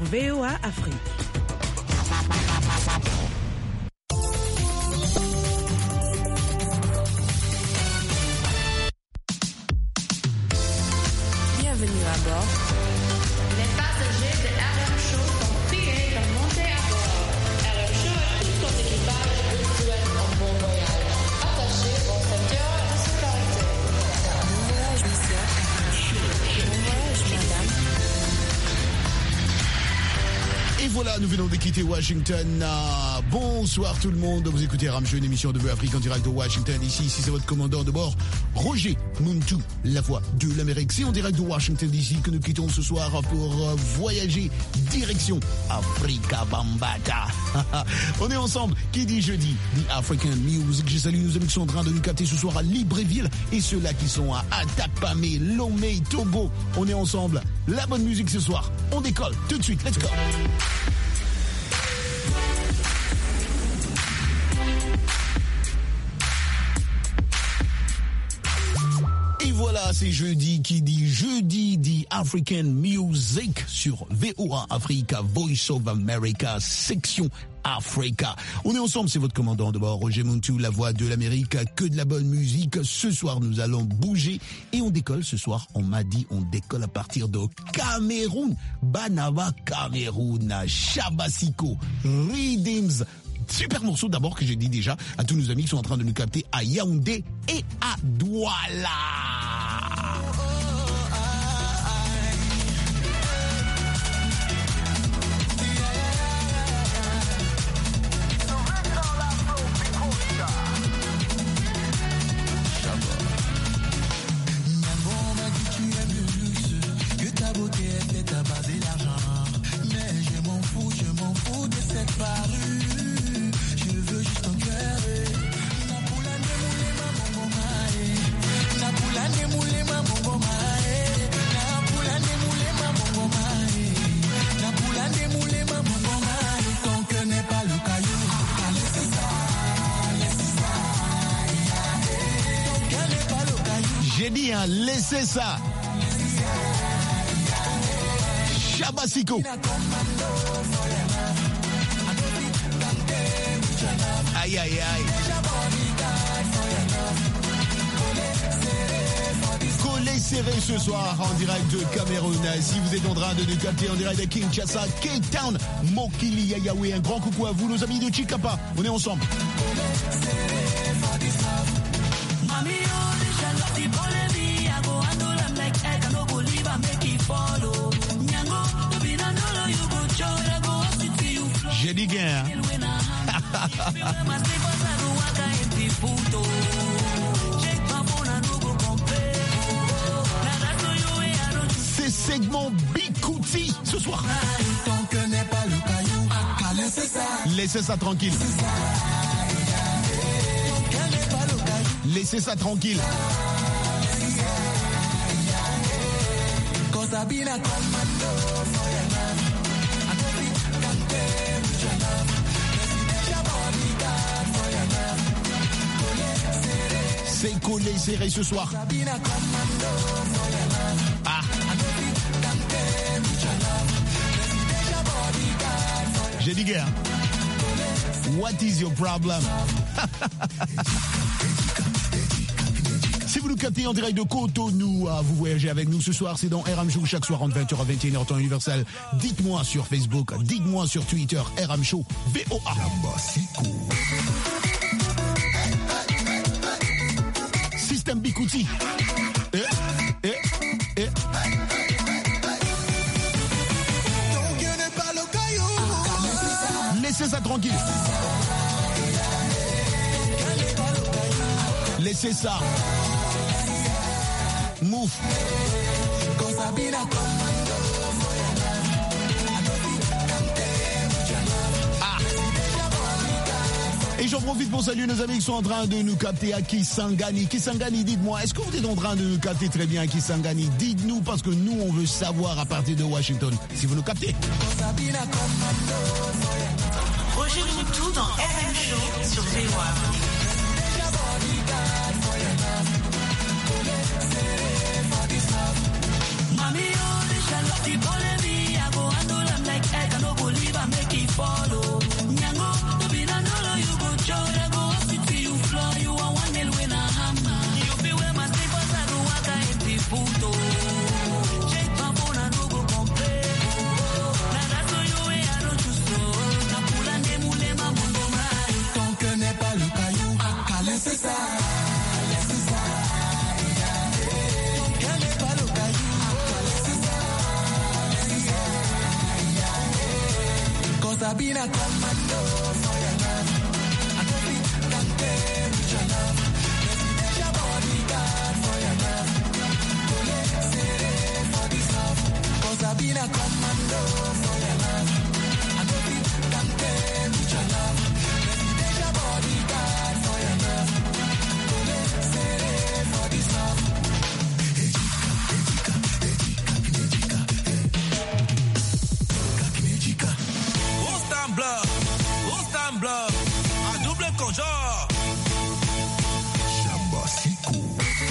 VOA Afrique. Bienvenue à bord. Les passagers de RM Show sont priés de monter à bord. RM Show et tout son équipage vous souhaitent un bon voyage. Attachez vos ceintures de sécurité. Bon voyage, monsieur. Bon voyage, madame. Et voilà, nous venons de quitter Washington. Bonsoir tout le monde. Vous écoutez RM Show, une émission de VOA Afrique en direct de Washington. Ici, c'est votre commandant de bord, Roger Muntu, la voix de l'Amérique. C'est en direct de Washington d'ici que nous quittons ce soir pour voyager direction Africa Bambata. On est ensemble. Qui dit jeudi, dit African Music. Je salue nos amis qui sont en train de nous capter ce soir à Libreville et ceux-là qui sont à Atapamé, Lomé, Togo. On est ensemble. La bonne musique ce soir. On décolle tout de suite. Let's go. Et voilà, c'est jeudi. Qui dit jeudi dit African Music sur VOA Africa, Voice of America, section Africa. On est ensemble, c'est votre commandant de bord, Roger Muntu, la voix de l'Amérique, que de la bonne musique. Ce soir, nous allons bouger et on décolle ce soir. On m'a dit, on décolle à partir de Cameroun. Banaba, Cameroun, Shabasiko, Rhythms. Super morceau d'abord que j'ai dit déjà à tous nos amis qui sont en train de nous capter à Yaoundé et à Douala. J'ai dit, hein, laissez ça. Shabasiko. Aïe, aïe, aïe. Collez serré ce soir en direct de Cameroun. Si vous êtes en train de nous capter en direct de Kinshasa, Cape Town, Mokili Yayawe, un grand coucou à vous, nos amis de Chikapa. On est ensemble. J'ai dit gain. C'est segment Bikouti ce soir. Laissez ça tranquille. Laissez ça tranquille. C'est collé serré ce soir. Ah. J'ai dit guerre. What is your problem? Si vous nous captez en direct de Cotonou, vous voyagez avec nous ce soir, c'est dans RM Show chaque soir entre 20h à 21h temps universel. Dites-moi sur Facebook, dites-moi sur Twitter, RM Show, VOA. Système Bikouti. Laissez ça tranquille. Laissez ça. Move. Ah. Et j'en profite pour saluer nos amis qui sont en train de nous capter à Kisangani. Kisangani, dites-moi, est-ce que vous êtes en train de nous capter très bien à Kisangani? Dites-nous, parce que nous, on veut savoir à partir de Washington si vous nous captez. Roger Muntu dans RM Show sur VOA. Mami, oh, they shall love the me. I go handle them like I've been a commando for your love. I don't feel content with your love. There's your bodyguard for your love. Don't say for this love. Cause I've been a commando for your love. I don't feel content with your love. There's your bodyguard for your love. Don't say for this love. Blood, à double conjoint. Chambasico.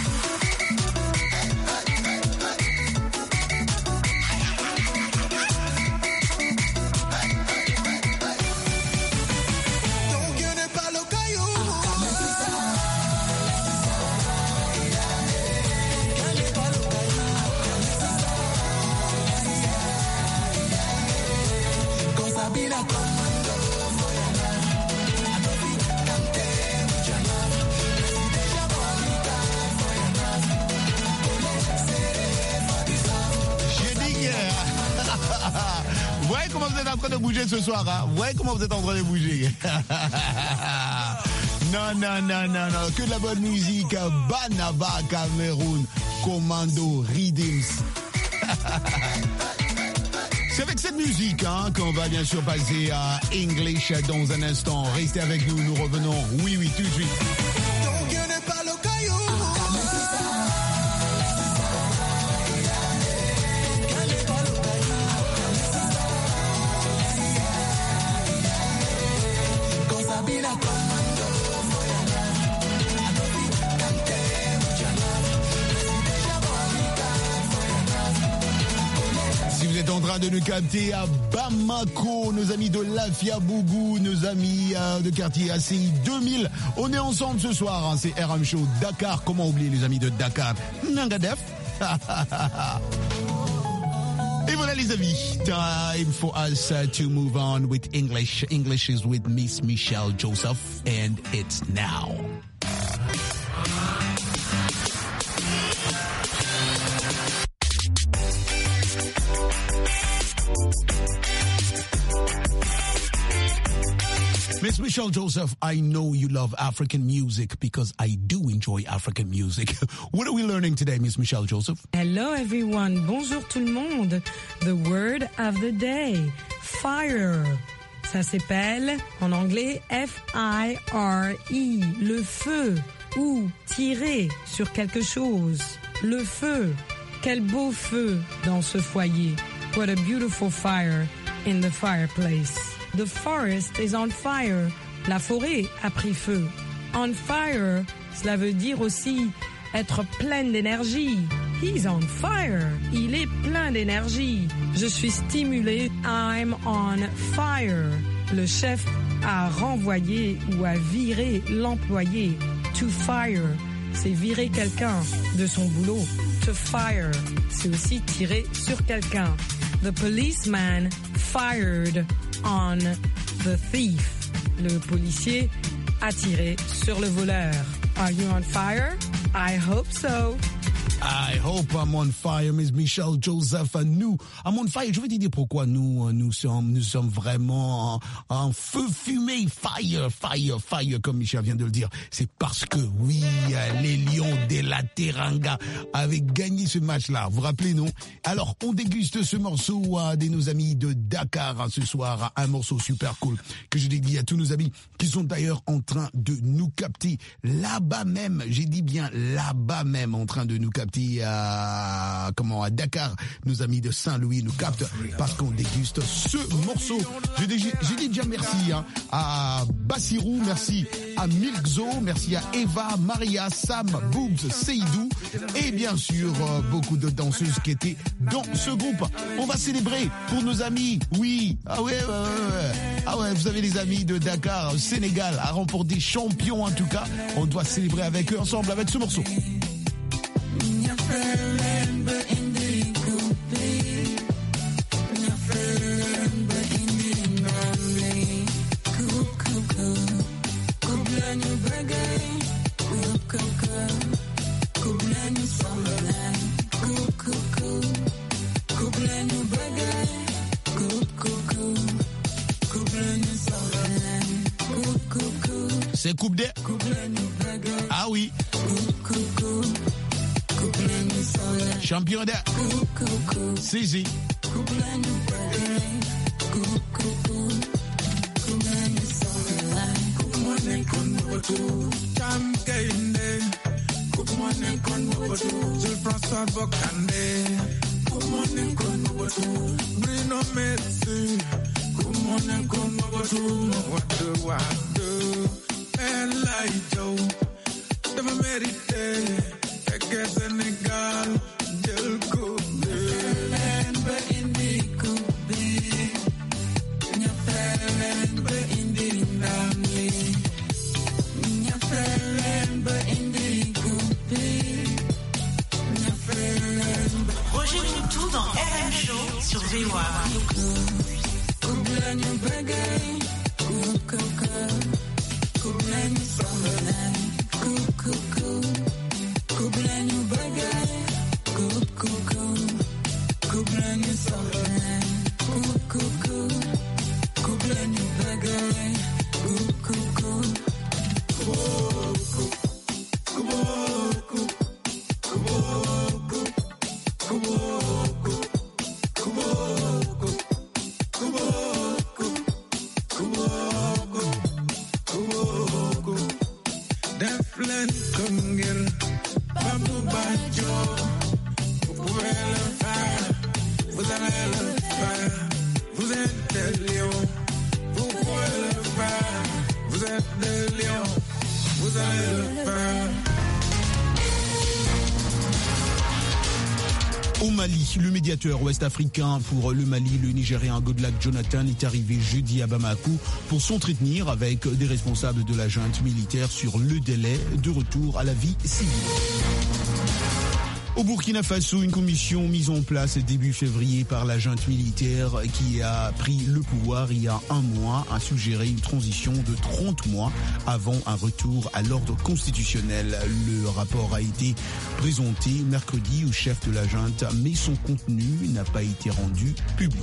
Vous voyez comment vous êtes en train de bouger ce soir, hein? Vous voyez comment vous êtes en train de bouger? Non, que de la bonne musique. Banaba, Cameroun, Commando, Rhythms. C'est avec cette musique qu'on va bien sûr passer à English dans un instant. Restez avec nous, nous revenons. Oui, tout de suite. En train de nous capter à Bamako, nos amis de Lafia Bougou, nos amis de quartier ACI 2000. On est ensemble ce soir, hein, c'est RM Show Dakar. Comment oublier les amis de Dakar? Nangadef. Et voilà les amis, time for us to move on with English. English is with Miss Michelle Joseph and it's now. Miss Michelle Joseph, I know you love African music because I do enjoy African music. What are we learning today, Miss Michelle Joseph? Hello everyone, bonjour tout le monde. The word of the day, fire. Ça s'appelle en anglais F-I-R-E, le feu ou tirer sur quelque chose. Le feu, quel beau feu dans ce foyer. What a beautiful fire in the fireplace. The forest is on fire. La forêt a pris feu. On fire, cela veut dire aussi être pleine d'énergie. He's on fire. Il est plein d'énergie. Je suis stimulé. I'm on fire. Le chef a renvoyé ou a viré l'employé. To fire, c'est virer quelqu'un de son boulot. To fire, c'est aussi tirer sur quelqu'un. The policeman fired on the thief. Le policier a tiré sur le voleur. Are you on fire? I hope so. I hope I'm on fire, Miss Michelle Joseph. Nous, I'm on fire. Je vais te dire pourquoi nous sommes vraiment en feu fumé. Fire, comme Michel vient de le dire. C'est parce que, oui, les Lions de la Teranga avaient gagné ce match-là. Vous vous rappelez, non? Alors, on déguste ce morceau de nos amis de Dakar ce soir. Un morceau super cool que je dédie à tous nos amis qui sont d'ailleurs en train de nous capter là-bas même. J'ai dit bien là-bas même, en train de nous capter à Dakar. Nos amis de Saint-Louis nous captent parce qu'on déguste ce morceau. J'ai dit déjà merci à Bassirou, merci à Milkzo, merci à Eva, Maria, Sam, Boobs, Seydou et bien sûr beaucoup de danseuses qui étaient dans ce groupe. On va célébrer pour nos amis, oui, ah ouais, vous avez les amis de Dakar, Sénégal a remporté champion en tout cas. On doit célébrer avec eux ensemble avec ce morceau. Cool. c'est Coupe des. Ah oui. Champion des. Sisi. François Bocandé, Bruno Messi, Elijah, never mérité, fait que Sénégal, Del Coupe, Indi Coupe, Nyafelen, Indi Nami, Nyafelen, Indi Coupe. Roger Moutou dans RM Show sur VOA. Au Mali, le médiateur ouest-africain pour le Mali, le Nigérien Goodluck Jonathan, est arrivé jeudi à Bamako pour s'entretenir avec des responsables de la junte militaire sur le délai de retour à la vie civile. Au Burkina Faso, une commission mise en place début février par la junte militaire qui a pris le pouvoir il y a un mois a suggéré une transition de 30 mois avant un retour à l'ordre constitutionnel. Le rapport a été présenté mercredi au chef de la junte, mais son contenu n'a pas été rendu public.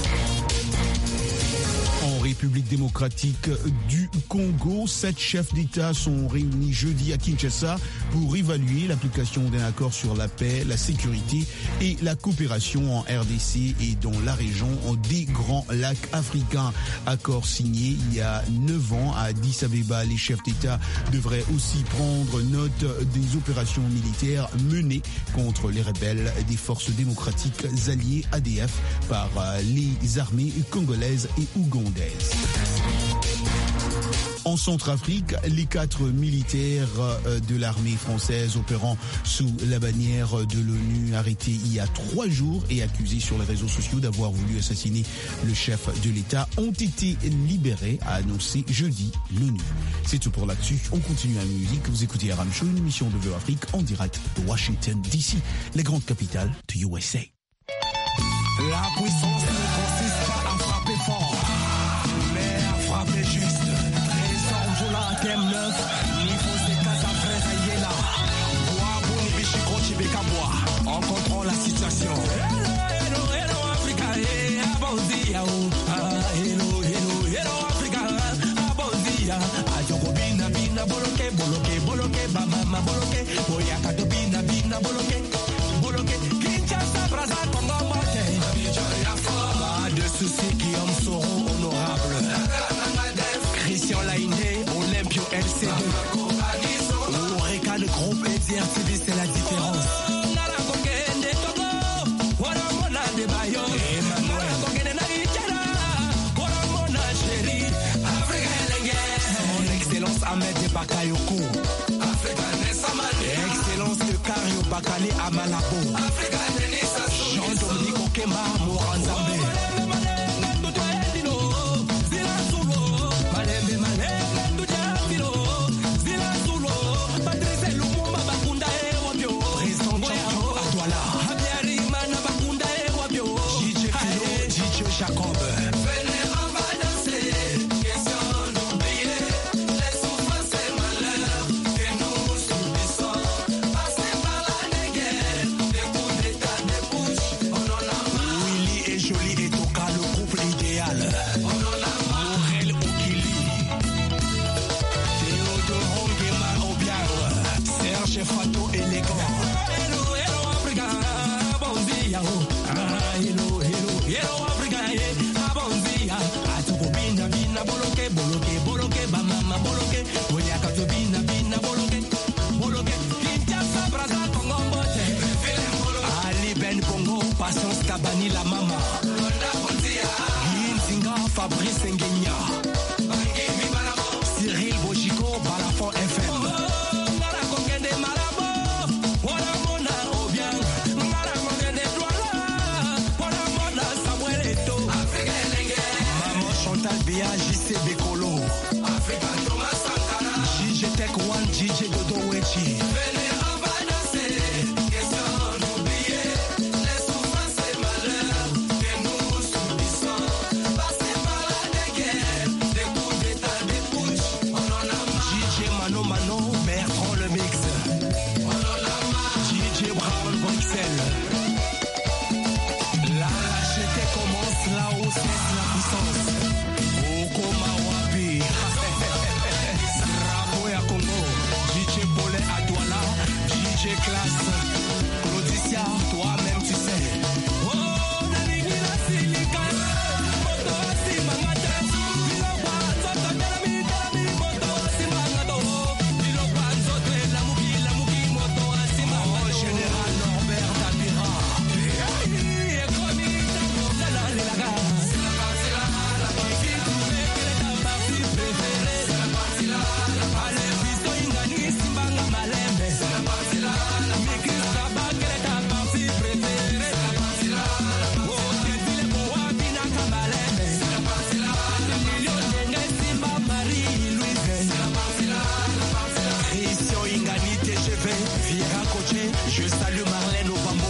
En République démocratique du Congo, 7 chefs d'État sont réunis jeudi à Kinshasa pour évaluer l'application d'un accord sur la paix, la sécurité et la coopération en RDC et dans la région des Grands Lacs africains. Accord signé il y a 9 ans à Addis Abeba. Les chefs d'État devraient aussi prendre note des opérations militaires menées contre les rebelles des forces démocratiques alliées ADF par les armées congolaises et ougandaises. En Centrafrique, les 4 militaires de l'armée française opérant sous la bannière de l'ONU arrêtés il y a 3 jours et accusés sur les réseaux sociaux d'avoir voulu assassiner le chef de l'État ont été libérés, a annoncé jeudi l'ONU. C'est tout pour l'actu. On continue à la musique. Vous écoutez RM Show, une émission de VOA Afrique en direct de Washington DC, la grande capitale de USA. La puissance ne consiste pas à frapper fort, mais à frapper juste. Trésor, Jola, thème 9, niveau c'est Casa Frère là. Bois, bon, Bichiko, Chibeka, bois. En contrôlant la situation. Hello, hello, Africa, Abondia, hello, hello, hello, Africa, Abondia. Ajoko, bina, bina, boloke, boloke, boloke, mama, boloke, boyaka, to bina, bina, boloke, boloke, Kinshasa, Braza, Congo, ceux qui en seront honorables. Christian Laïné, Olympio LC2. Oreca, le groupe EDRTV, c'est la différence. Son excellence Ahmed de Bakayoko. Excellence de Kario Bakali Amalabo. Jean-Dominique Okemba Moranzambe. Fabrice Ngenya, Cyril Bojico, Balafon FM. Maman Chantal Béa, JC Bekolo, JJ Tech One, JJ Dodo Wechi. Je salue Marlène Obambo.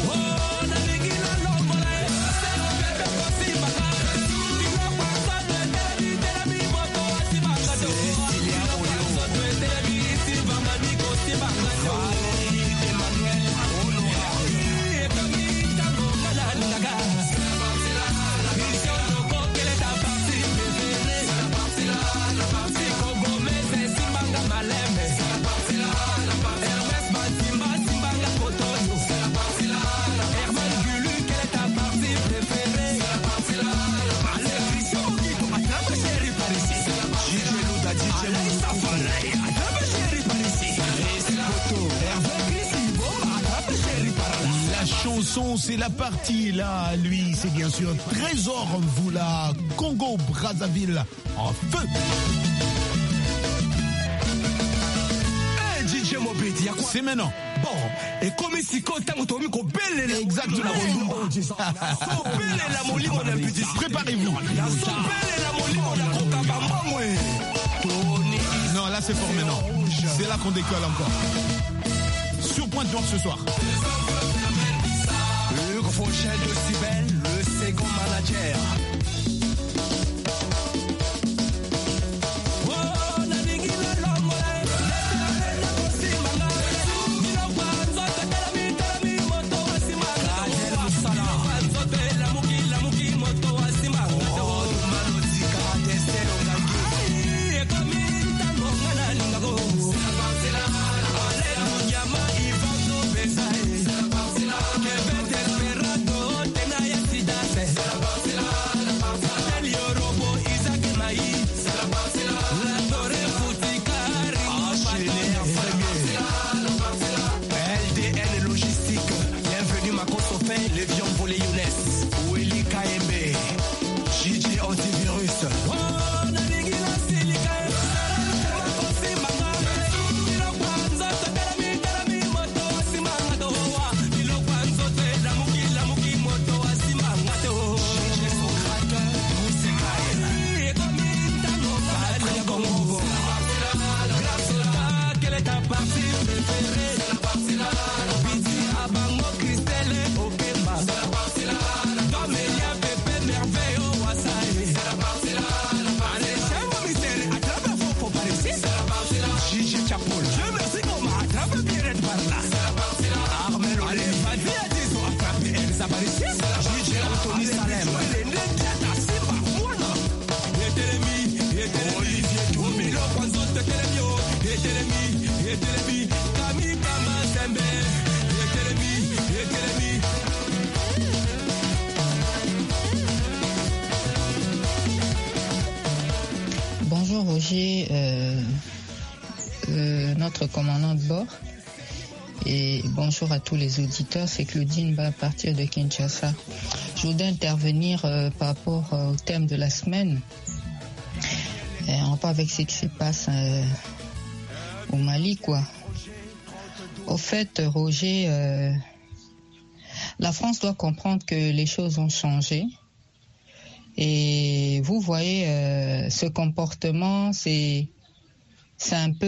C'est la partie là, lui, c'est bien sûr Trésor Mvula, Congo Brazzaville en feu. Hey, DJ Mobedi, y'a quoi? C'est maintenant. Bon, et comme ici, quand on me belle la Exactement. Préparez-vous. Non, là c'est fort maintenant. C'est là qu'on décolle encore. Sur Pointe Noire ce soir. Hugues Fauchel de Cybèle, le second manager. Bonjour Roger, notre commandant de bord. et bonjour à tous les auditeurs. C'est Claudine à partir de Kinshasa. Je voudrais intervenir par rapport au thème de la semaine, en rapport avec ce qui se passe au Mali, quoi. Au fait, Roger, la France doit comprendre que les choses ont changé. Et vous voyez, ce comportement, c'est un peu...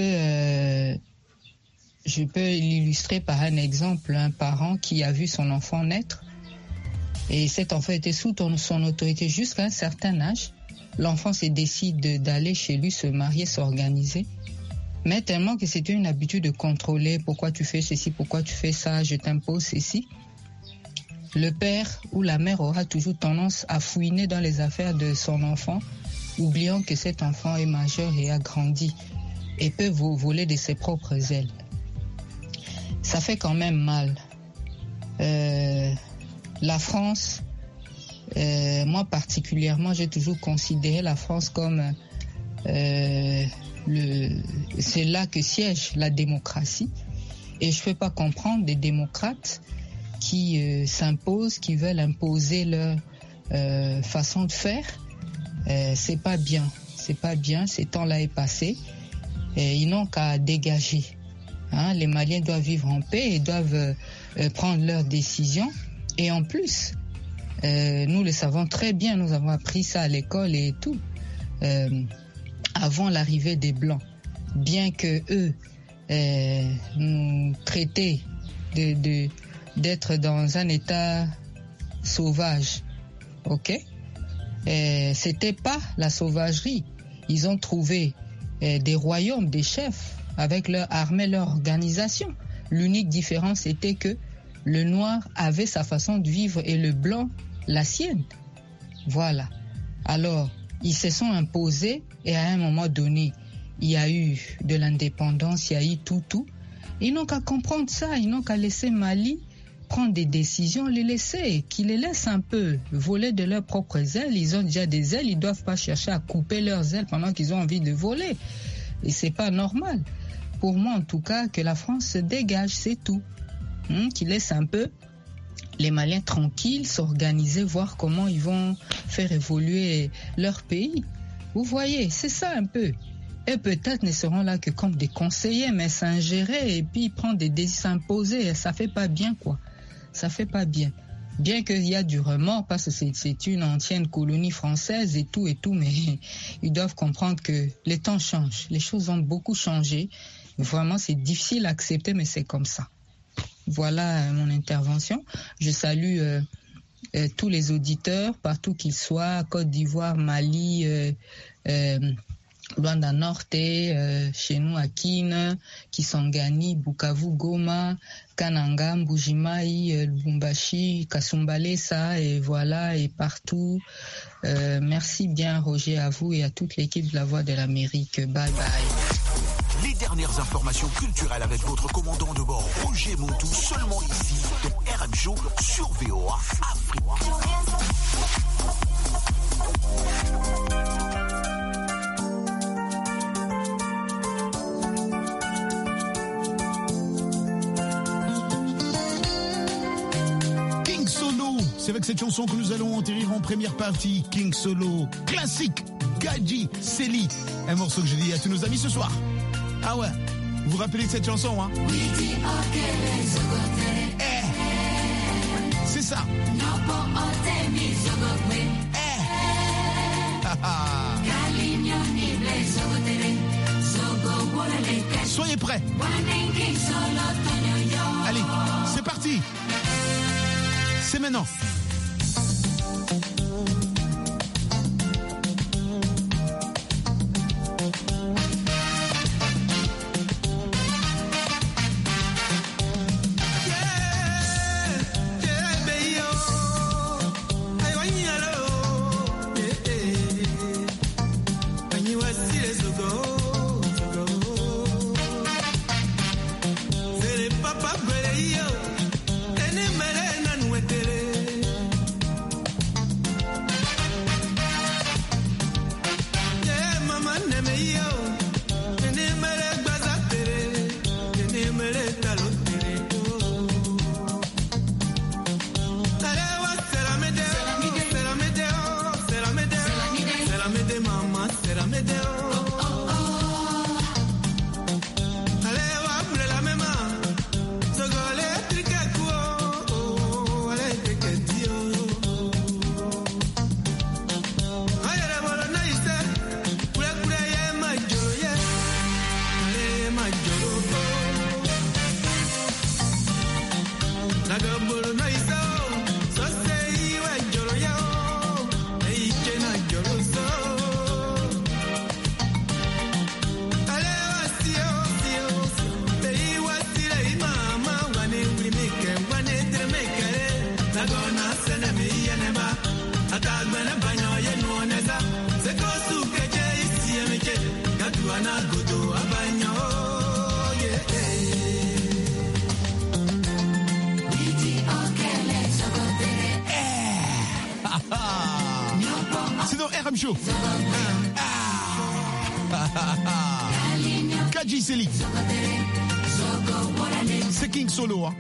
je peux l'illustrer par un exemple, un parent qui a vu son enfant naître. Et cet enfant était sous son autorité jusqu'à un certain âge. L'enfant décide d'aller chez lui, se marier, s'organiser. Mais tellement que c'était une habitude de contrôler pourquoi tu fais ceci, pourquoi tu fais ça, je t'impose ceci. Le père ou la mère aura toujours tendance à fouiner dans les affaires de son enfant, oubliant que cet enfant est majeur et a grandi et peut voler de ses propres ailes. Ça fait quand même mal. La France, moi particulièrement, j'ai toujours considéré la France comme c'est là que siège la démocratie. Et je ne peux pas comprendre des démocrates qui s'imposent, qui veulent imposer leur façon de faire. C'est pas bien. C'est pas bien. Ces temps-là est passé. Ils n'ont qu'à dégager. Les Maliens doivent vivre en paix et doivent prendre leurs décisions. Et en plus, nous le savons très bien, nous avons appris ça à l'école et tout, avant l'arrivée des Blancs. Bien que eux nous traitaient d'être dans un état sauvage, ok? C'était pas la sauvagerie. Ils ont trouvé des royaumes, des chefs, avec leur armée, leur organisation. L'unique différence était que le noir avait sa façon de vivre et le blanc la sienne. Voilà. Alors, ils se sont imposés et à un moment donné, il y a eu de l'indépendance, il y a eu tout. Ils n'ont qu'à comprendre ça, ils n'ont qu'à laisser Mali prendre des décisions, les laisser, qu'ils les laissent un peu voler de leurs propres ailes. Ils ont déjà des ailes, ils ne doivent pas chercher à couper leurs ailes pendant qu'ils ont envie de voler. Et c'est pas normal. Pour moi, en tout cas, que la France se dégage, c'est tout. Qu'ils laissent un peu les Maliens tranquilles, s'organiser, voir comment ils vont faire évoluer leur pays. Vous voyez, c'est ça un peu. Et peut-être ne seront là que comme des conseillers, mais s'ingérer et puis prendre des décisions, s'imposer, ça fait pas bien, quoi. Ça fait pas bien. Bien qu'il y a du remords, parce que c'est une ancienne colonie française et tout, mais ils doivent comprendre que les temps changent. Les choses ont beaucoup changé. Vraiment, c'est difficile à accepter, mais c'est comme ça. Voilà mon intervention. Je salue tous les auditeurs, partout qu'ils soient, Côte d'Ivoire, Mali, Luanda Norte, chez nous à Kin, Kisangani, Bukavu, Goma, Kananga, Mbujimai, Lubumbashi, Kasumbalesa, et voilà, et partout. Merci bien, Roger, à vous et à toute l'équipe de La Voix de l'Amérique. Bye bye. Les dernières informations culturelles avec votre commandant de bord, Roger Montou, seulement ici, dans RM Show sur VOA Afrique. King Solo, c'est avec cette chanson que nous allons enterrir en première partie. King Solo, classique, Gadji, Célie, un morceau que j'ai dit à tous nos amis ce soir. Ah ouais, vous vous rappelez de cette chanson, hein? C'est ça. Soyez prêts. Allez, c'est parti. C'est maintenant. Papa, C'est dans RM Show. Kaji Seli. C'est King Solo. Hein.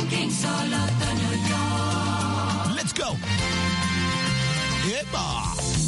Let's go. Et bah.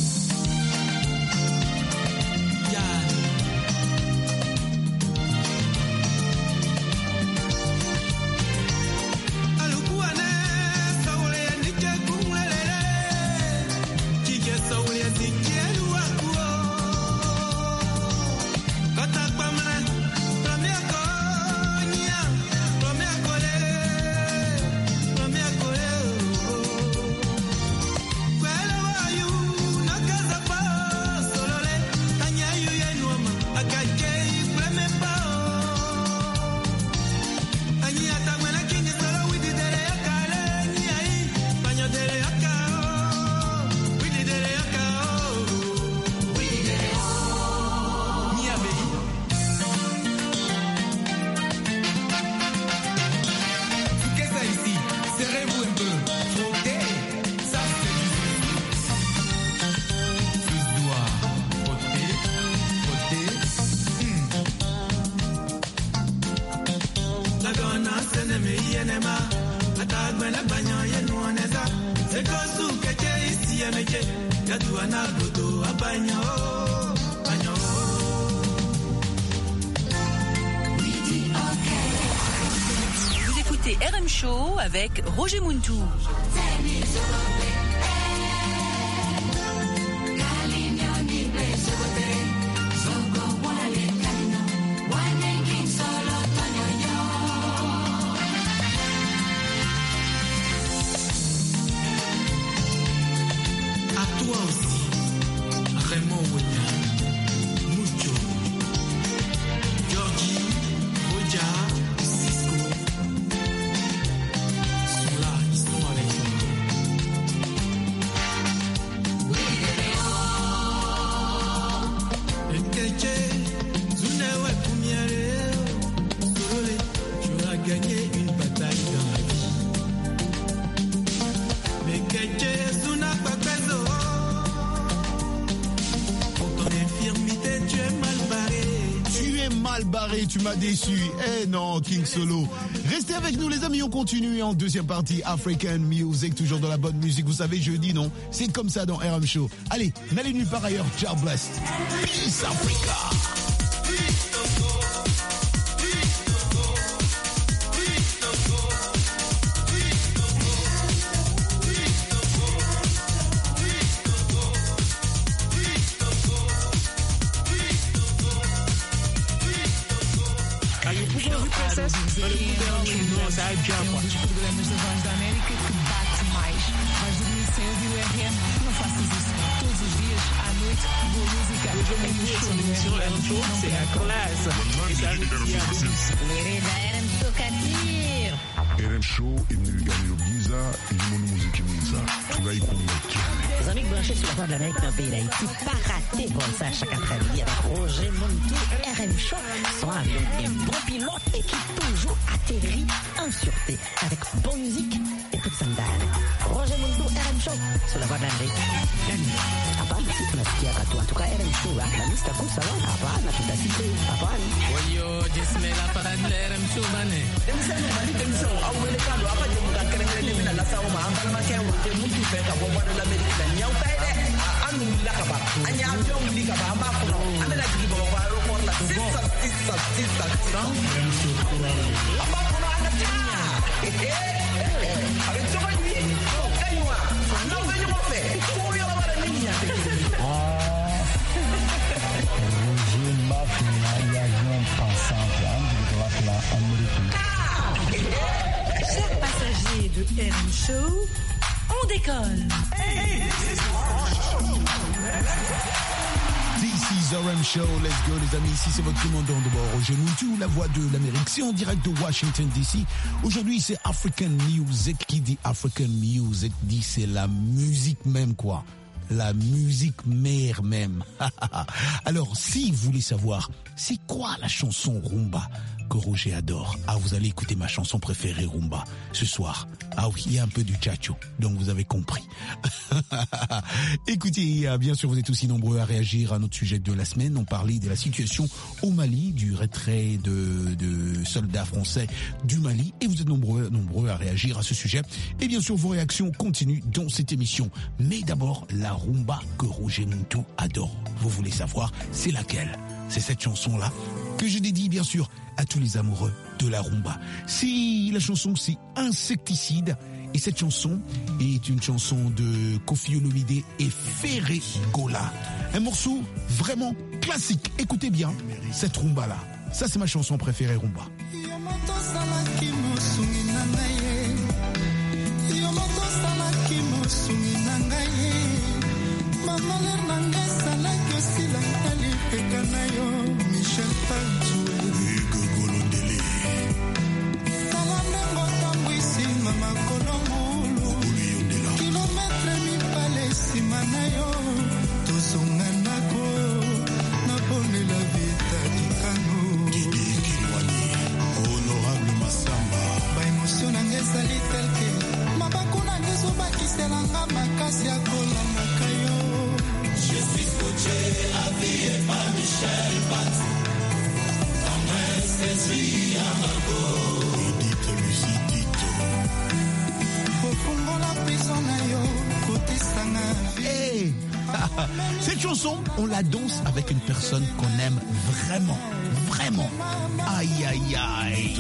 Vous écoutez RM Show avec Roger Muntu. Tu m'as déçu. Eh non, King Solo. Restez avec nous les amis, on continue en deuxième partie African Music, toujours dans la bonne musique. Vous savez, jeudi, non? C'est comme ça dans RM Show. Allez, n'allez nulle part ailleurs. Ciao, blessed. Peace Africa. Um dos programas da Voz da América que bate mais. Vais dormir cedo e o RM, não faças isso. Todos os dias, à noite, boa música. RM Show, c'est la classe. RM Show inayogiza ilimo muziki mwiza tunaikumbatiana. Les amis branchés sur la Voix de l'Amérique dans le pays d'Haïti, pas raté comme ça chaque après-midi avec Roger Muntu, RM Show, son avion est bon pilote et qui toujours atterrit en sûreté avec bonne musique et toute sandale. Roger Muntu, RM Show, sur la Voix de l'Amérique. Hapana, si tunasikia katu atuka RM Show, aklamista kusawa, hapana, tutasite, hapana. Oyo, jismela para RM Show, bane. Demisano, bali demisano, awelekano, apa jemuka kerengere mina la sauma, ambala makewo, jemuki feka, bobo de la Amérique, nyauta ide. an wulila ka ban an y'a fɛn wuli ka ban an b'a kɔnɔ an bɛna jigin bamakɔ aéroport la sisan an b'a kɔnɔ an ka taa a bɛ cogo di ayiwa n'aw bɛ ɲɔgɔn fɛ ko yɔrɔ wɛrɛ ni ɲa tɛ kelen ye. Roger Mafia, il y a un passant Chers passagers de RM Show, on décolle. This is RM Show, let's go les amis, ici c'est votre commandant de bord, Roger Muntu, la voix de l'Amérique, c'est en direct de Washington DC. Aujourd'hui c'est African Music, qui dit African Music dit c'est la musique même quoi. La musique mère même. Alors, si vous voulez savoir, c'est quoi la chanson rumba que Roger adore? Ah, vous allez écouter ma chanson préférée rumba ce soir. Ah oui, il y a un peu du tchatcho, donc vous avez compris. Écoutez, bien sûr, vous êtes aussi nombreux à réagir à notre sujet de la semaine. On parlait de la situation au Mali, du retrait de soldats français du Mali, et vous êtes nombreux à réagir à ce sujet. Et bien sûr, vos réactions continuent dans cette émission. Mais d'abord, la rumba que Roger Muntu adore. Vous voulez savoir, c'est laquelle? C'est cette chanson-là que je dédie bien sûr à tous les amoureux de la rumba. La chanson c'est Insecticide, et cette chanson est une chanson de Koffi Olomide et Ferré Gola. Un morceau vraiment classique. Écoutez bien cette rumba-là. Ça c'est ma chanson préférée rumba. Michel Pantou, Hugo Golondele, Talandengo Tambwisi, Mama Kolomolo, kilomètre mi pale simanayo, Tosonganako, Napone la Vita Dikano, Didi Kilwani, Honorable Massamba, ba émotion nangesali telke, Mabakuna ngesobaki selanga makasi ya kolamakayo. Je suis scotché, habillé par Michel Pantou. C'est lui à Margot. Edith Lucidito. Faut la prison côté sanga. Hey, cette chanson, on la danse avec une personne qu'on aime vraiment, vraiment. Aïe, aïe, aïe.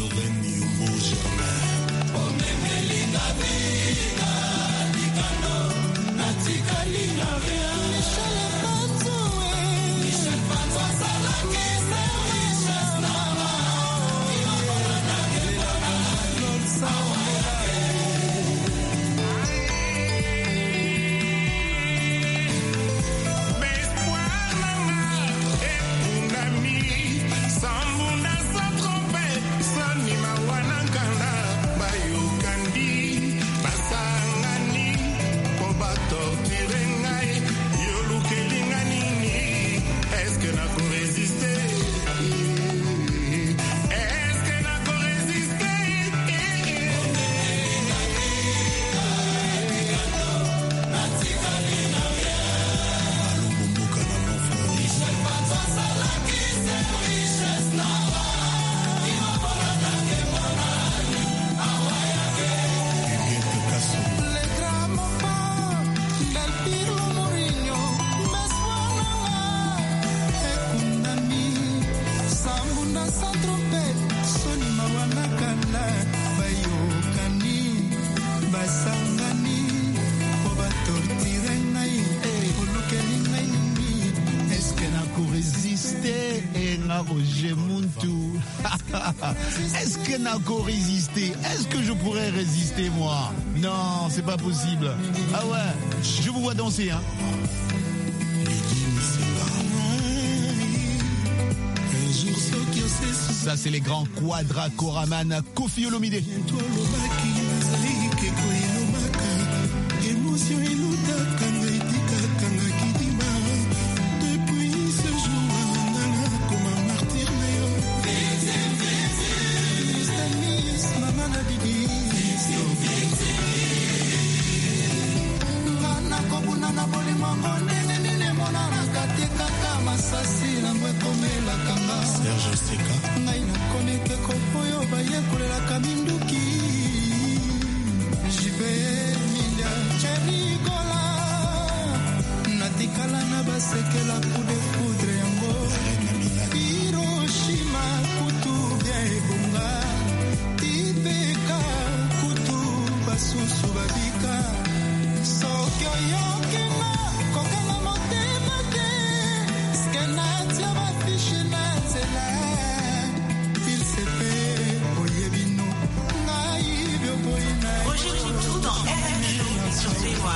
Roger Muntu. Est-ce que Nako résisté? Est-ce que je pourrais résister moi? Non, c'est pas possible. Ah ouais, je vous vois danser hein. Ça c'est les grands Quadra Koraman, Koffi Olomide. Serge Seka ngai nakoneke kopoyo bayekolelaka minduki jibe milia cherigola natikala nasekela kude kudre yango Hiroshima kutu bya ebonga Tibeka kutu basusu babika soki oyokinga kokanga motema te skenatia bafishe na nzela ilsepe oyebino ngai byoboyina Roger Moutou dans RMC sur VOA.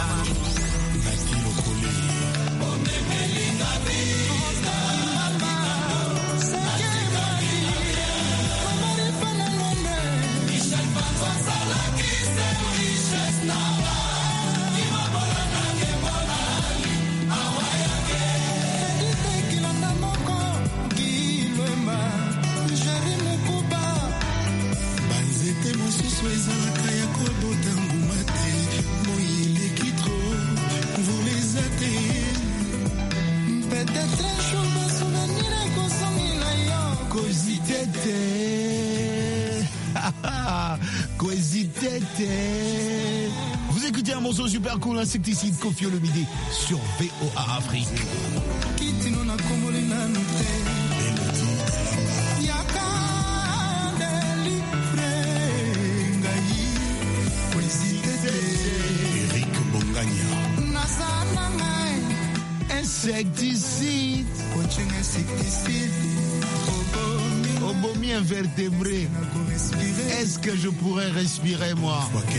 ezalaka ya kobota nguma te moi eleki tro voleza te peut-être un jour basouvenir ekosongila yo Kozitete Kozitete. Vous écoutez un morceau super cool, Insecticide, Koffi Olomide sur VOA Afrique. kitino na kombolela no te Insecticide. Obomi invertébré. Est-ce que je pourrais respirer moi?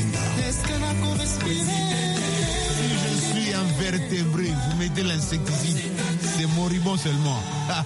Si je suis invertébré, vous mettez l'insecticide. C'est moribond seulement.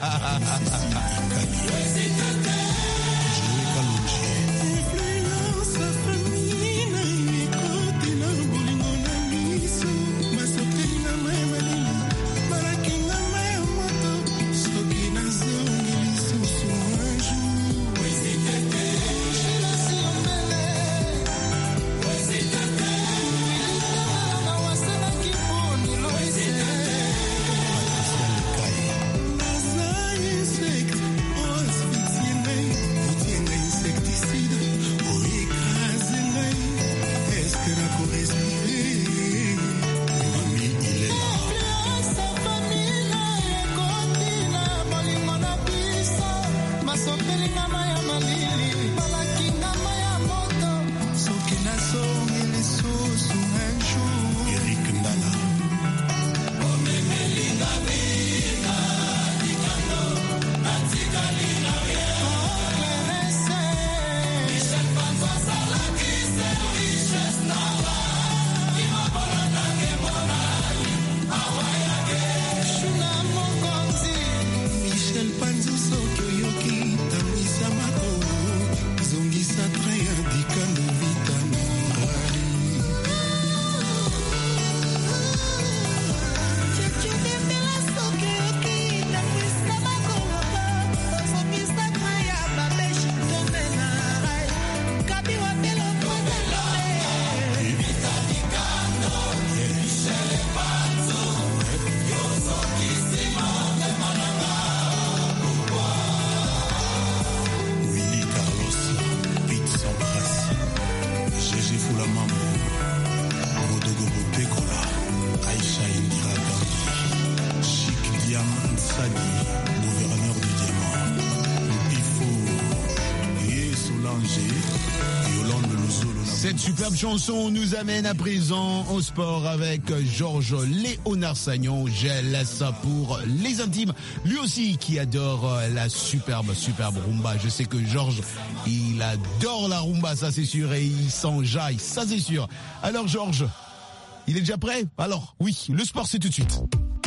Cette superbe chanson nous amène à présent au sport avec Georges Léonard Sagnon. Je laisse ça pour les intimes. Lui aussi qui adore la superbe rumba. Je sais que Georges, il adore la rumba, ça c'est sûr, et il s'enjaille, ça c'est sûr. Alors Georges, il est déjà prêt? Alors oui, le sport c'est tout de suite.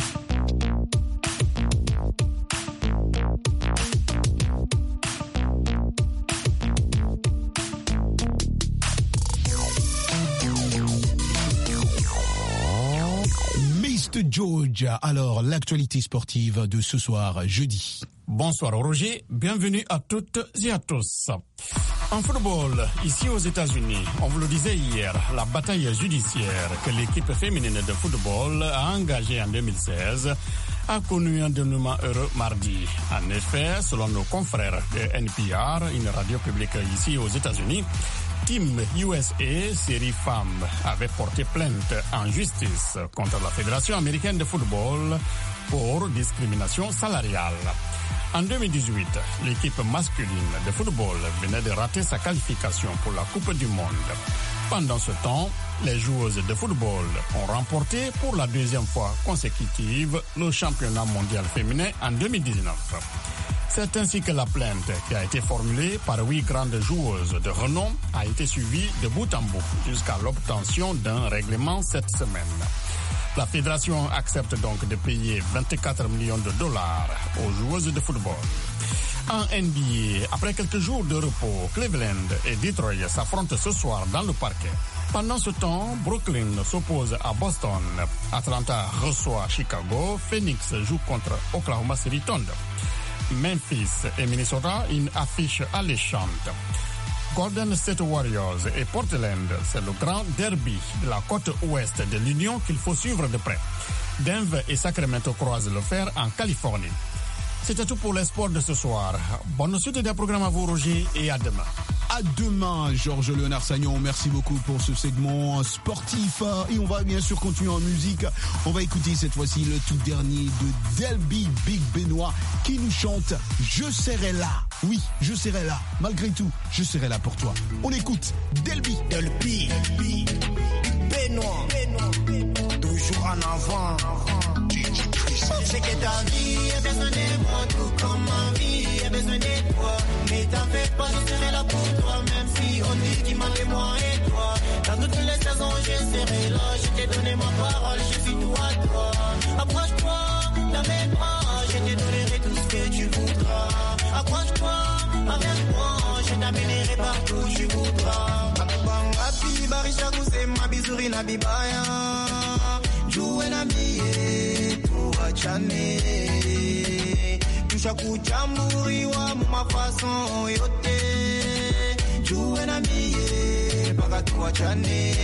George, alors l'actualité sportive de ce soir, jeudi. Bonsoir Roger, bienvenue à toutes et à tous. En football, ici aux États-Unis, on vous le disait hier, la bataille judiciaire que l'équipe féminine de football a engagée en 2016 a connu un dénouement heureux mardi. En effet, selon nos confrères de NPR, une radio publique ici aux États-Unis, Team USA, série femmes, avait porté plainte en justice contre la Fédération américaine de football pour discrimination salariale. En 2018, l'équipe masculine de football venait de rater sa qualification pour la Coupe du Monde. Pendant ce temps, les joueuses de football ont remporté pour la deuxième fois consécutive le championnat mondial féminin en 2019. C'est ainsi que la plainte qui a été formulée par 8 grandes joueuses de renom a été suivie de bout en bout jusqu'à l'obtention d'un règlement cette semaine. La fédération accepte donc de payer 24 millions de dollars aux joueuses de football. En NBA, après quelques jours de repos, Cleveland et Detroit s'affrontent ce soir dans le parquet. Pendant ce temps, Brooklyn s'oppose à Boston. Atlanta reçoit Chicago. Phoenix joue contre Oklahoma City Thunder. Memphis et Minnesota, une affiche alléchante. Golden State Warriors et Portland, c'est le grand derby de la côte ouest de l'Union qu'il faut suivre de près. Denver et Sacramento croisent le fer en Californie. C'était tout pour les sports de ce soir. Bonne suite des programmes à vous, Roger, et à demain. À demain, Georges Léonard Sagnon. Merci beaucoup pour ce segment sportif. Et on va bien sûr continuer en musique. On va écouter cette fois-ci le tout dernier de Delby Big Benoît qui nous chante « Je serai là ». Oui, je serai là. Malgré tout, je serai là pour toi. On écoute Delby. Delby Benoît, toujours en avant. Je sais que ta vie a besoin de moi, tout comme ma vie a besoin de toi. Mais t'en fais pas, je serai là pour toi, même si on dit qu'il manque moi et toi. Dans toutes les saisons, je serai là, je t'ai donné ma parole, je suis tout à toi. Approche-toi, dans mes bras, je te donnerai tout ce que tu voudras. Approche-toi, avec moi, je t'amènerai partout où tu voudras. Api, barisha, kuse, ma bisouri, na bibaya. Jouer na biye, tuachane. Tusha kuchamburiwa mumafason yote. Jouer na biye, baka tuachane.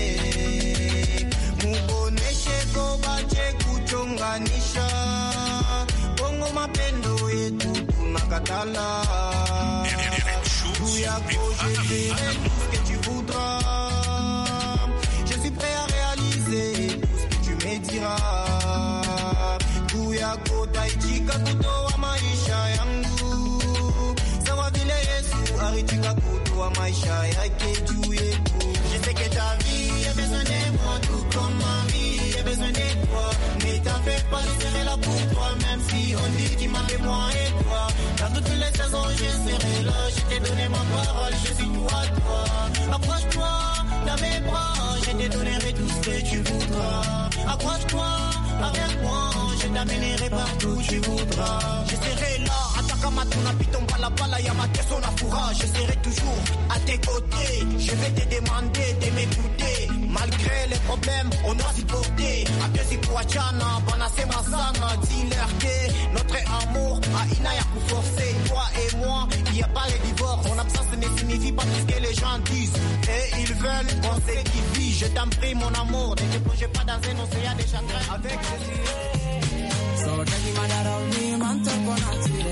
Muboneshe kobache kuchonganisha. Bongo mapendo yetu tunakatala. Juu yako je ferai tout ce que tu voudras. Je suis prêt à réaliser tout ce que tu me diras. Juu yako taitika kutoa maisha yangu. Sawa vile Yesu alitika kutoa maisha yake juu yetu. Je sais que ta vie a besoin de moi, tout comme ma vie a besoin de toi. Mais t'en fais pas, je serai là pour toi, même si on dit qu'il manque moi et toi. Dans toutes les saisons, je serai là, je t'ai donné ma parole, je suis tout à toi. Approche-toi, dans mes bras, je te donnerai tout ce que tu voudras. Approche-toi, avec moi, je t'amènerai partout où tu voudras. Je serai là, Atakama tuna piton pala ya mateso na fura. Je serai toujours à tes côtés. Je vais te demander de m'écouter. Malgré les problèmes, on doit s'y porter. Akesi kuachana, banasema sana. Dis-leur que notre amour a inaya pour forcer. Toi et moi, il n'y a pas le divorce. Ton absence ne signifie pas tout ce que les gens disent. Et ils veulent qu'on s'équivie. Je t'en prie, mon amour, ne te plonge pas dans un océan de chagrin. Avec So taki madara uni manto konatire.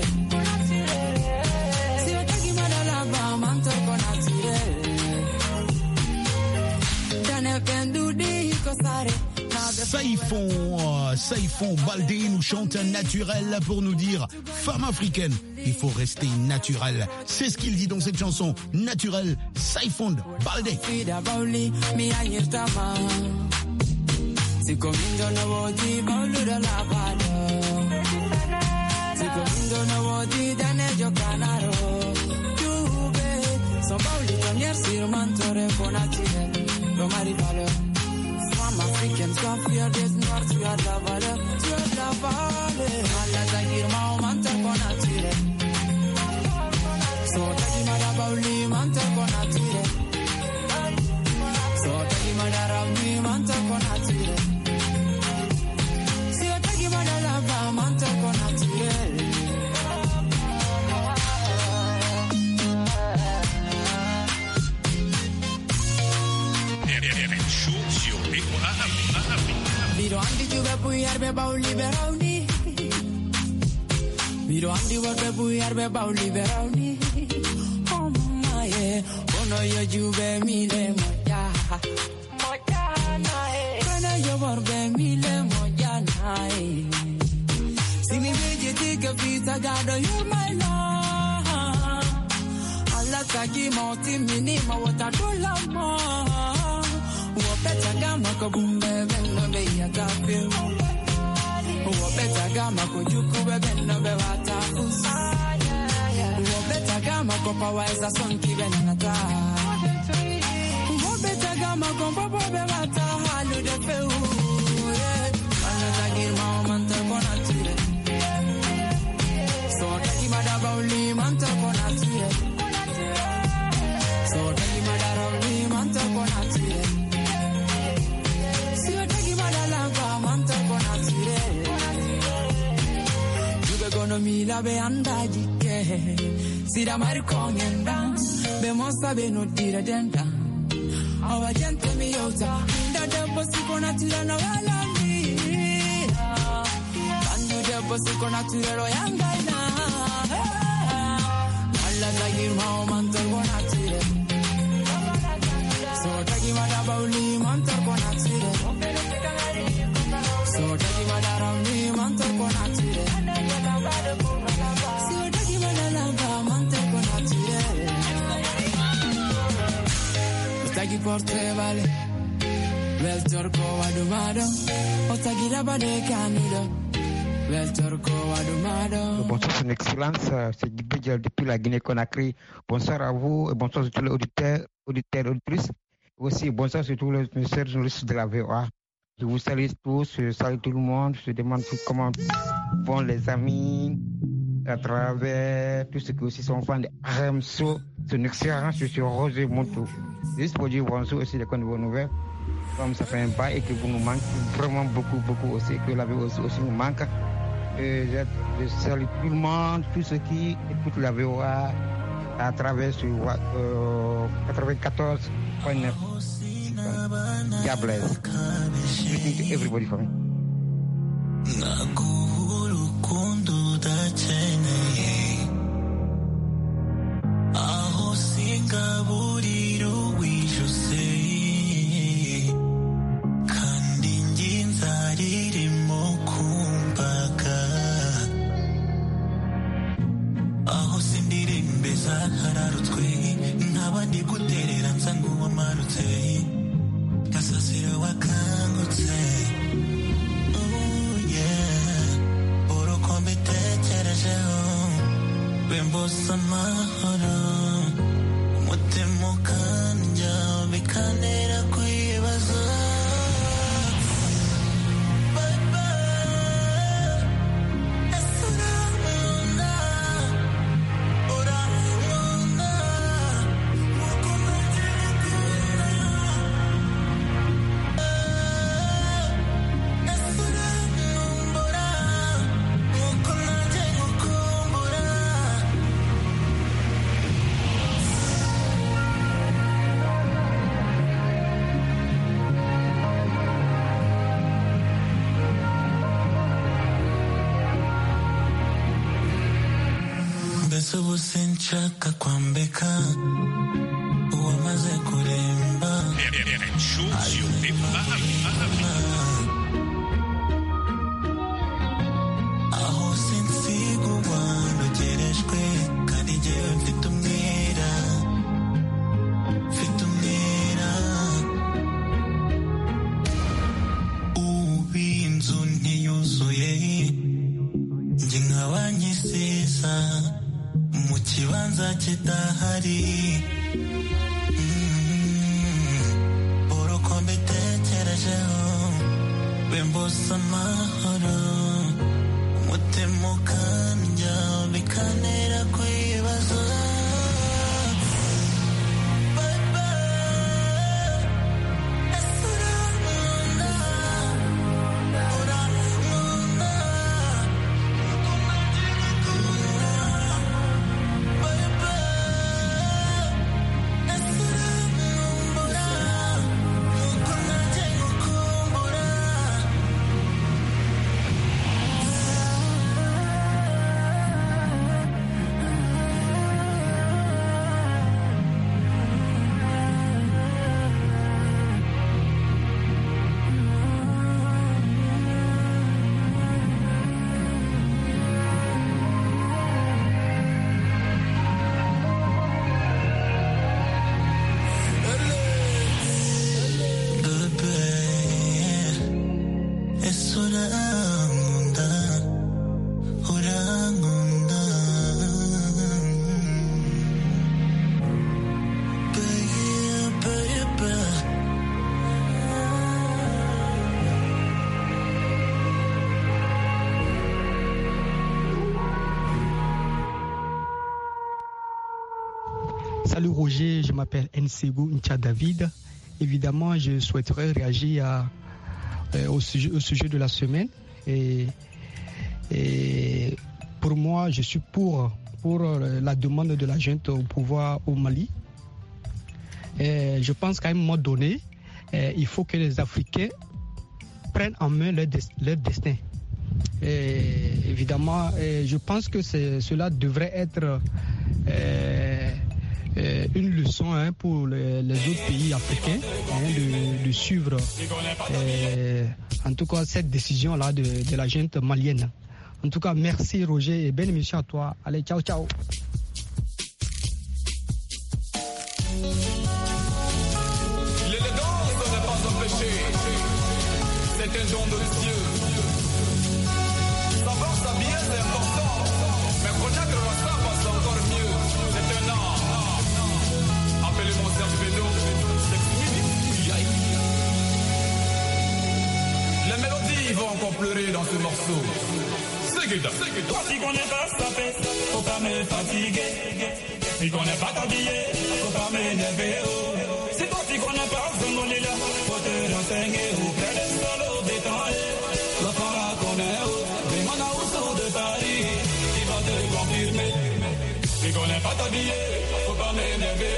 Si taki madara ba manto konatire. Dane pendu di kosare. Saifon Baldé nous chante naturel pour nous dire femme africaine, il faut rester naturel. C'est ce qu'il dit dans cette chanson naturel. Saifon Baldé. Sicomindo no voti baulu da la palo. Sicomindo no voti danejo canaro. Jube, son bauli tonier sir mantore bonatire. Romari palo. Femme africaine sans fuir des noirs, tu as de la valeur, tu as de la valeur. Alla tagir ma mantor bonatire. So tagi mala bauli mantor bonatire. So tagi mala rauni mantor bonatire. Miro andi juga buyar be bauli berauni. Miro andi warbe buyar be bauli berauni. Oh my, ono yo jube mile moja. Moja nae. Ono yo warbe mile moja nae. que vita gado you my love. Allah tagi moti minima wata dolama. Wo beta gama ko bumbe benno be yata fe. Wo beta gama ko juku be benno be wata us. Wo beta gama ko pawaiza sonki benna ta. Wo beta gama ko bobo be wata halu de fe. Allah tagi manta konatire. So tagi madaba uli manta konatire. So tagi madara uli manta konatire. So tagi madala manta konatire. Jube gono mi la be andaji ke. Sida mari kongenda. Be mosa be no dire denda. Awa gente mi yota. Inda debo si konatire na wala mi. Kanyu debo si konatire ro yangaina. Allah tagir mao mantar konatire. So tagi madaba uli mantar konatire. So tagi madara uli mantar konatire. So tagi madala mantar konatire. Tagi porte vale. Vel torko adumado. O tagi rabade kanudo. Bonsoir, son excellence, c'est Dibedjel depuis la Guinée-Conakry. Bonsoir à vous et bonsoir à tous les auditeurs, auditrices. Aussi, bonsoir à tous les journalistes de la VOA. Je vous salue tous, je salue tout le monde. Je demande comment vont les amis à travers tout ce qui aussi sont fans de RM Show. Son excellence, je suis Roger Montou. Juste pour dire bonjour aussi, les bonnes nouvelles. Comme ça fait un bail et que vous nous manquez vraiment beaucoup aussi, que la VOA aussi nous manque. Je salue tout le monde, tous ceux qui écoutent la VOA à travers sur 94.9. God bless. Greeting to everybody for me. Chaka kwambeka uwamaze kuremba aho sinsigurwa ndogerejwe kandi jyewe mfite umwera ubu inzu ntiyuzuye njye nkaba nkisiza mu kibanza kidahari uruko mbitekerejeho bimbuza amahoro umutima ukandya bikanera kwibaza Salut Roger, je m'appelle Nsegu Ncha David. Évidemment, je souhaiterais réagir au sujet de la semaine. Et pour moi, je suis pour la demande de la junte au pouvoir au Mali. Et je pense qu'à un moment donné, il faut que les Africains prennent en main leur destin. Et évidemment, je pense que cela devrait être une leçon pour les autres pays africains de suivre en tout cas cette décision-là de la junte malienne. En tout cas, merci Roger et belle émission à toi. Allez, ciao, ciao. L'élégance n'est pas un péché, c'est un don de Dieu. Savoir s'habiller c'est important, mais connaître le savoir c'est encore mieux. C'est un art. Appelez-moi Serge Bédo, les mélodies vont encore pleurer dans ce morceau. Toi tu connais pas sapé, faut pas me fatiguer. Tu connais pas t'habiller, faut pas m'énerver. Si toi tu connais pas Zongolila, faut te renseigner auprès des solos détaillés. L'enfant la connaît, demande à Ousso de Paris, il va te confirmer. Tu connais pas t'habiller, faut pas m'énerver.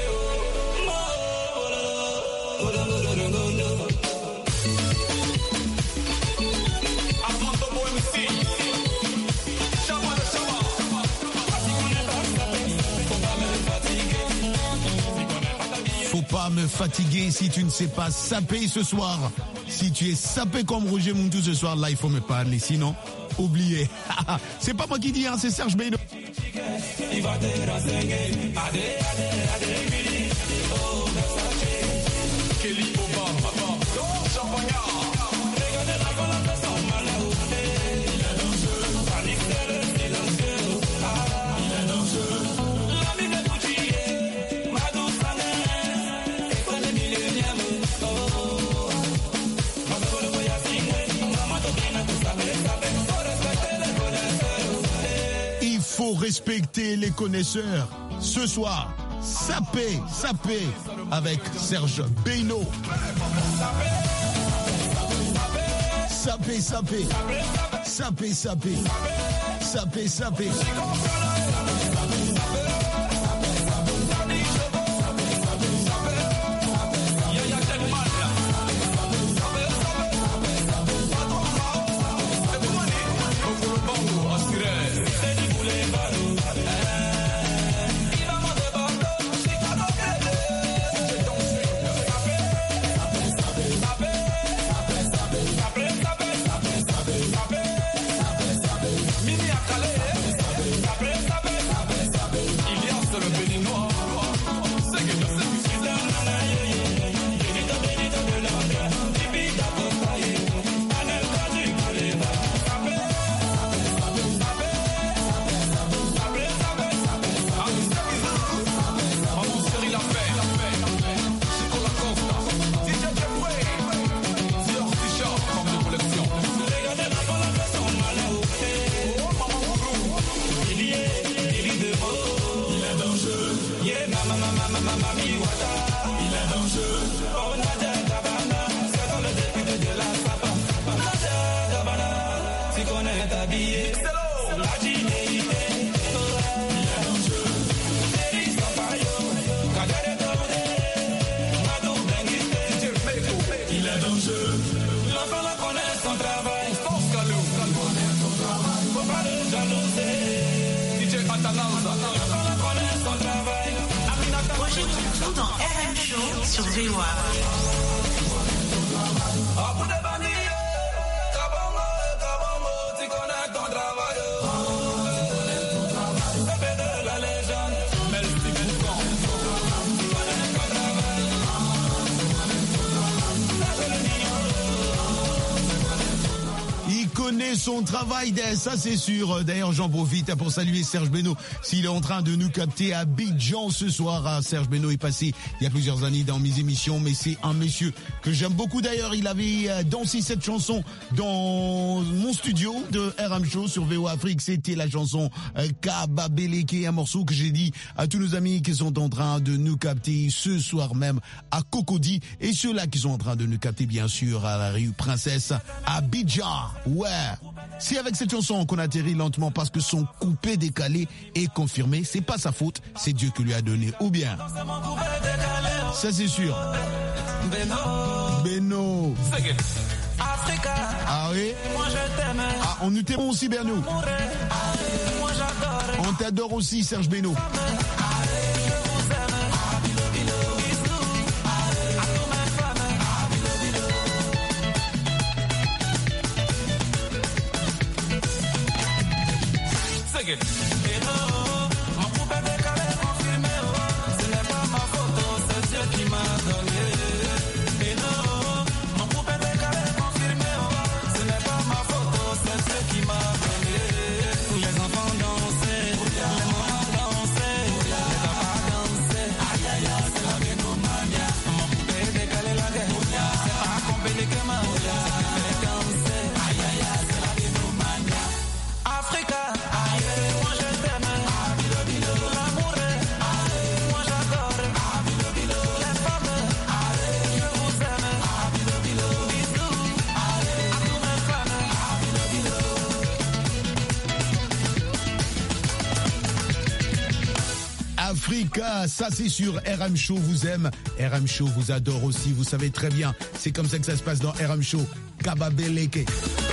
Faut pas me fatiguer si tu ne sais pas saper ce soir. Si tu es sapé comme Roger Muntu ce soir, là, il faut me parler. Sinon, oubliez. C'est pas moi qui dis, hein, c'est Serge Bédo. Il va te renseigner. Kelly Obama, Champagnat. Regardez la colonne de son malheur. Il est dangereux. Panique, c'est le silencieux. Il est dangereux. L'ami de Gucci, ma douce année. Et pour les milléniums. Ma soeur, le voyage, maman, Tokina, tout ça, faut respecter les connaisseurs. Il faut respecter les connaisseurs. Ce soir, sapé avec Serge Béno. Sapé. Dans RM Show sur VOA. fait son travail, ça c'est sûr. D'ailleurs, j'en profite pour saluer Serge Beno, s'il est en train de nous capter à Abidjan ce soir. Serge Beno est passé il y a plusieurs années dans mes émissions, mais c'est un monsieur que j'aime beaucoup. D'ailleurs, il avait dansé cette chanson dans mon studio de RM Show sur VOA Afrique. C'était la chanson Kababeleke, un morceau que j'ai dit à tous nos amis qui sont en train de nous capter ce soir même à Cocody, et ceux-là qui sont en train de nous capter bien sûr à la rue Princesse à Abidjan. Ouais, c'est avec cette chanson qu'on atterrit lentement parce que son coupé décalé est confirmé. C'est pas sa faute, c'est Dieu qui lui a donné. Ou bien, ça c'est sûr. Beno. Ah oui. Ah, on nous t'aime aussi, Beno. On t'adore aussi, Serge Beno. Mon coupé décalé confirmé, ce n'est pas ma photo, c'est Dieu qui m'a donné. Et non, mon coupé décalé confirmé, ce n'est pas ma photo, c'est Dieu qui m'a donné. Les enfants dansaient, les mamans dansaient, les papas dansaient. Aïe aïe aïe, c'est la bénomania. Mon coupé décalé la guerre, c'est pas compliqué ma c'est danser. Aïe aïe aïe, c'est la bénomania. Africa. Africa, ça c'est sûr. RM Show vous aime, RM Show vous adore aussi, vous savez très bien. C'est comme ça que ça se passe dans RM Show. Kababeleke.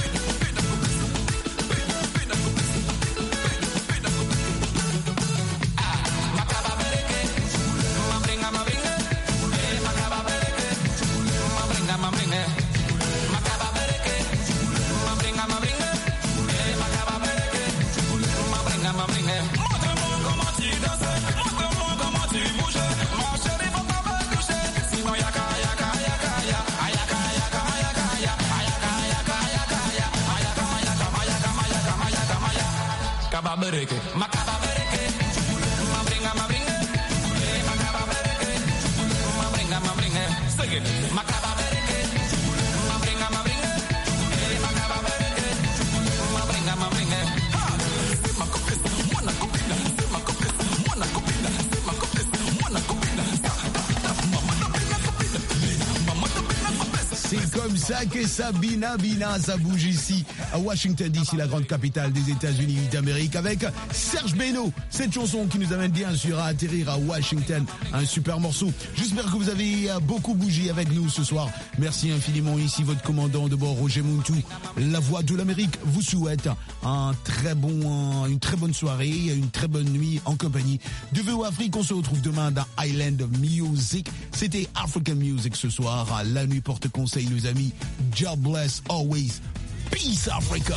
Que Sabina Bina, ça bouge ici à Washington DC, la grande capitale des États-Unis d'Amérique, avec Serge Beno. Cette chanson qui nous amène bien sûr à atterrir à Washington, un super morceau. J'espère que vous avez beaucoup bougé avec nous ce soir. Merci infiniment. Ici votre commandant de bord, Roger Muntu, la voix de l'Amérique, vous souhaite une très bonne soirée, une très bonne nuit en compagnie de VOA Afrique. On se retrouve demain dans Island Music. C'était African Music ce soir. La nuit porte conseil, les amis. God bless always. Peace, Africa.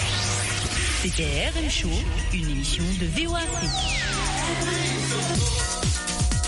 C'était RM Show, une émission de VOA Afrique.